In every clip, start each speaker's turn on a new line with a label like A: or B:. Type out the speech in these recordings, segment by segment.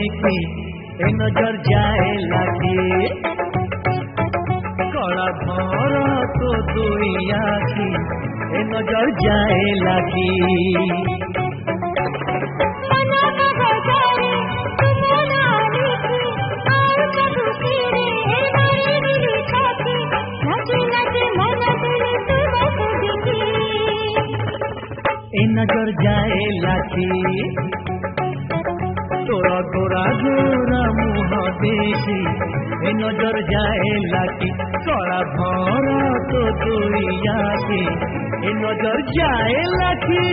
A: देखी ए नजर जाए लागी कड़ा भर तो दुई आखी ए नजर जाए लागी नजर जाए लागी तोरा गोरा गोरा मुँह देखी ए नजर जाए लागी कड़ा भर तो दुई आखी ए नजर जाए लागी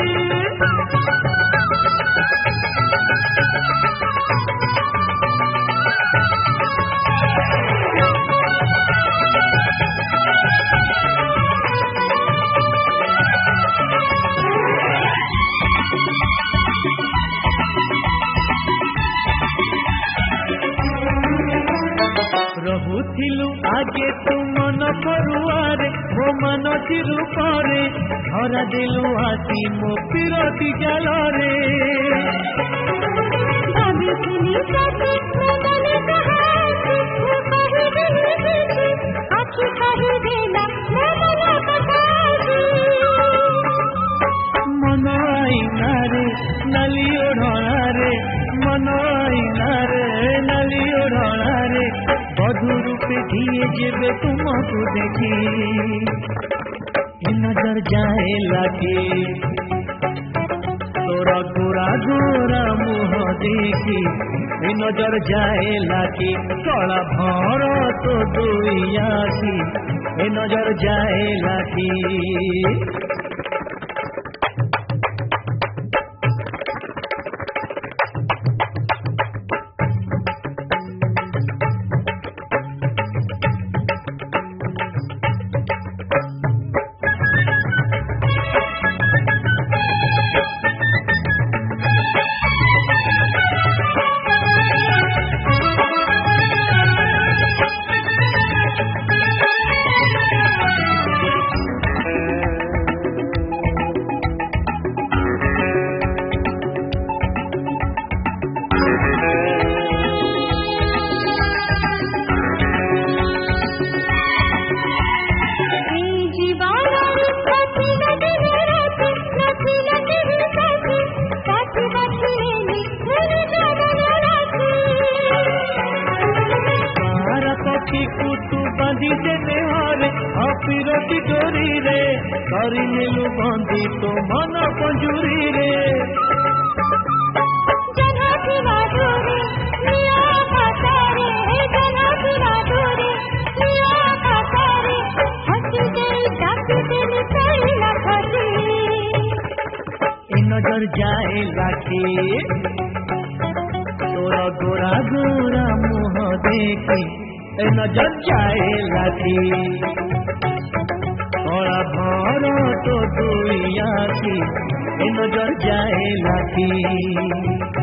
A: रहुथिलु आगे तू मन करुआरे मो मन चिरु करे धरा दिलु आसी मो पिरती जालरे भाबिथिलि सती मने कहासी मो कहि देली आखि कहि देला मन कहासी मन आईना रे नली ओढ़ा रे मन आईना रे नली ओढ़ा रे बधु रूपे दिए जेबे तुमको देखी नजर जाए लागे तोरा गोरा गोरा मुँह देखी नजर जाए लागे कड़ा भर तो दुई आखी नजर जाए लागी पिरती डोरी रे करी नीलू बंदी तो मन पंजुरी रे नजर जाए लागी तोरा गोरा गोरा मुँह देखी नजर जाए लागी कड़ा भर तो दुई आखी नजर जाए लागी।